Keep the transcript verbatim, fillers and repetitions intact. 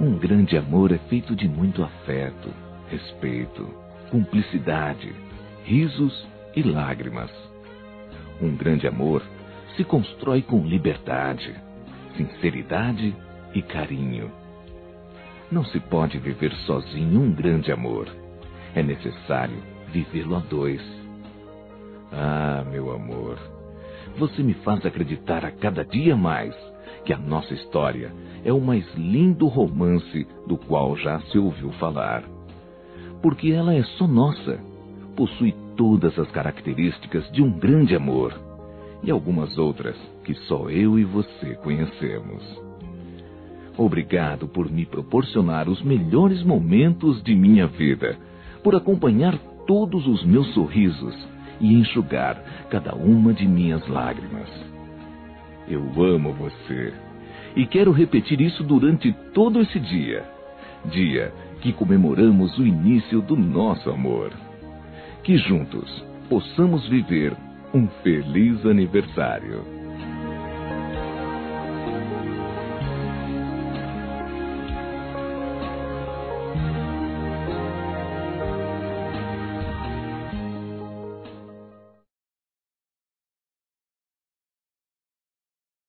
Um grande amor é feito de muito afeto, respeito, cumplicidade, risos e lágrimas. Um grande amor se constrói com liberdade, sinceridade e carinho. Não se pode viver sozinho um grande amor. É necessário vivê-lo a dois. Ah, meu amor, você me faz acreditar a cada dia mais que a nossa história é o mais lindo romance do qual já se ouviu falar. Porque ela é só nossa, possui todas as características de um grande amor e algumas outras que só eu e você conhecemos. Obrigado por me proporcionar os melhores momentos de minha vida, por acompanhar todos os meus sorrisos e enxugar cada uma de minhas lágrimas. Eu amo você e quero repetir isso durante todo esse dia, dia que comemoramos o início do nosso amor. Que juntos possamos viver um feliz aniversário.